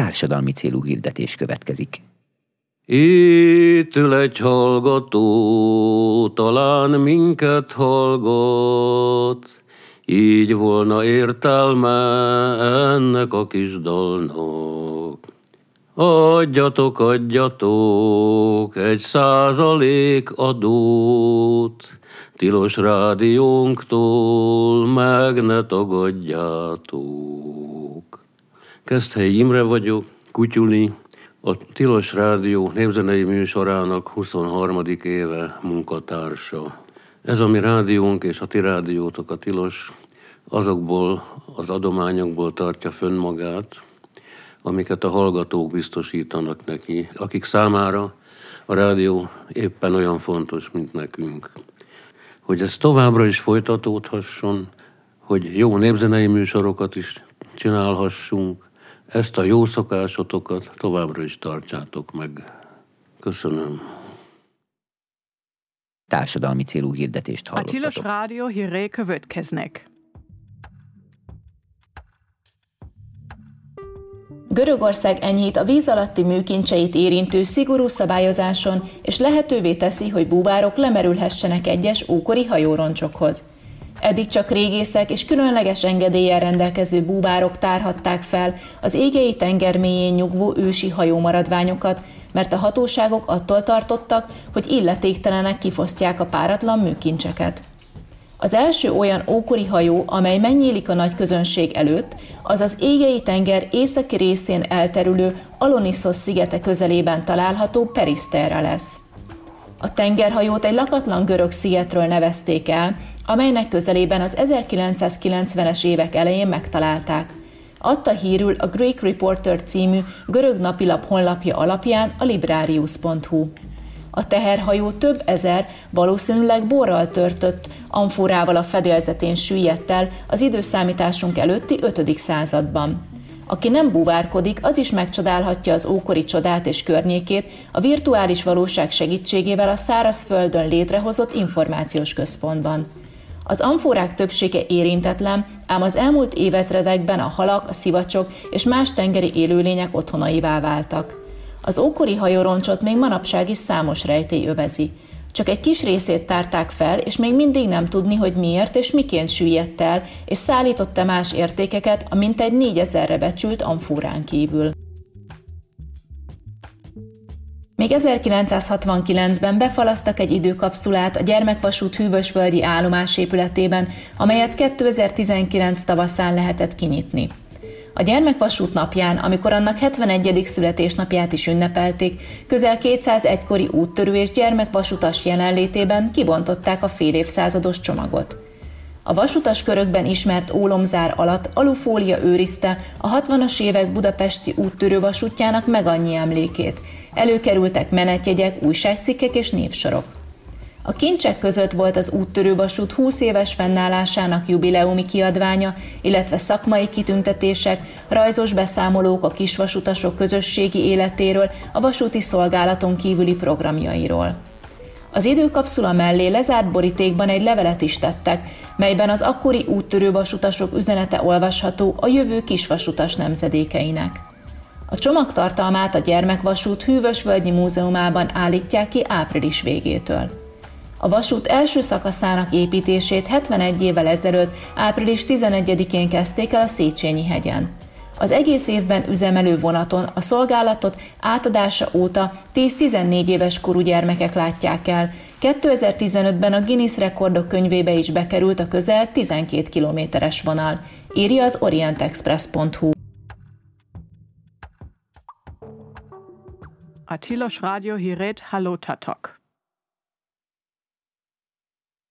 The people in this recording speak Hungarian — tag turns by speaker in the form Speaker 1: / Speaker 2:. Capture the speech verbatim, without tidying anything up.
Speaker 1: Társadalmi célú hirdetés következik.
Speaker 2: Itt ül egy hallgató, talán minket hallgat, így volna értelme ennek a kis dalnak. Adjatok, adjatok egy százalék adót, tilos rádiónktól meg ne tagadjátok. Keszthelyi Imre vagyok, Kutyuli, a Tilos Rádió népzenei műsorának huszonharmadik éve munkatársa. Ez a mi rádiónk és a ti rádiótok, a Tilos, azokból az adományokból tartja fönn magát, amiket a hallgatók biztosítanak neki, akik számára a rádió éppen olyan fontos, mint nekünk. Hogy ez továbbra is folytatódhasson, hogy jó népzenei műsorokat is csinálhassunk, ezt a jó szokásotokat továbbra is tartsátok meg. Köszönöm.
Speaker 1: Társadalmi célú hirdetést
Speaker 3: A
Speaker 1: hallottatok.
Speaker 3: Tilos Rádió hírei következnek.
Speaker 4: Görögország enyhít a víz alatti műkincseit érintő szigorú szabályozáson, és lehetővé teszi, hogy búvárok lemerülhessenek egyes ókori hajóroncsokhoz. Eddig csak régészek és különleges engedéllyel rendelkező búvárok tárhatták fel az égei tenger mélyén nyugvó ősi hajómaradványokat, mert a hatóságok attól tartottak, hogy illetéktelenek kifosztják a páratlan műkincseket. Az első olyan ókori hajó, amely megnyílik a nagy közönség előtt, az az égei tenger északi részén elterülő Alonissos szigete közelében található Periszterra lesz. A tengerhajót egy lakatlan görög szigetről nevezték el, amelynek közelében az ezerkilencszázkilencvenes évek elején megtalálták. Adta hírül a Greek Reporter című görög napilap honlapja alapján a librarius pont hu. A teherhajó több ezer, valószínűleg borral törtött amforával a fedélzetén süllyedt el az időszámításunk előtti ötödik században. Aki nem búvárkodik, az is megcsodálhatja az ókori csodát és környékét a virtuális valóság segítségével a szárazföldön létrehozott információs központban. Az amforák többsége érintetlen, ám az elmúlt évezredekben a halak, a szivacsok és más tengeri élőlények otthonaivá váltak. Az ókori hajóroncsot még manapság is számos rejtély övezi. Csak egy kis részét tárták fel, és még mindig nem tudni, hogy miért és miként süllyedt el, és szállított-e más értékeket a mintegy négyezerre becsült amfórán kívül. Még ezerkilencszázhatvankilencben befalasztak egy időkapszulát a Gyermekvasút hűvösvölgyi állomás épületében, amelyet kétezer-tizenkilenc tavaszán lehetett kinyitni. A Gyermekvasút napján, amikor annak hetvenegyedik születésnapját is ünnepelték, közel kétszáz egykori úttörő és gyermekvasutas jelenlétében kibontották a fél évszázados csomagot. A vasutas körökben ismert ólomzár alatt alufólia őrizte a hatvanas évek budapesti úttörő vasútjának meg annyi emlékét. Előkerültek menetjegyek, újságcikkek és névsorok. A kincsek között volt az úttörővasút húsz éves fennállásának jubileumi kiadványa, illetve szakmai kitüntetések, rajzos beszámolók a kisvasutasok közösségi életéről, a vasúti szolgálaton kívüli programjairól. Az időkapszula mellé lezárt borítékban egy levelet is tettek, melyben az akkori úttörővasutasok üzenete olvasható a jövő kisvasutas nemzedékeinek. A csomagtartalmát a Gyermekvasút Hűvösvölgyi Múzeumában állítják ki április végétől. A vasút első szakaszának építését hetvenegy évvel ezelőtt április tizenegyedikén kezdték el a Széchenyi-hegyen. Az egész évben üzemelő vonaton a szolgálatot átadása óta tíz-tizennégy éves korú gyermekek látják el. kétezer-tizenötben a Guinness rekordok könyvébe is bekerült a közel tizenkét kilométeres vonal, írja az orientexpress pont hu.
Speaker 3: A Tilos Rádió hírét hallottatok.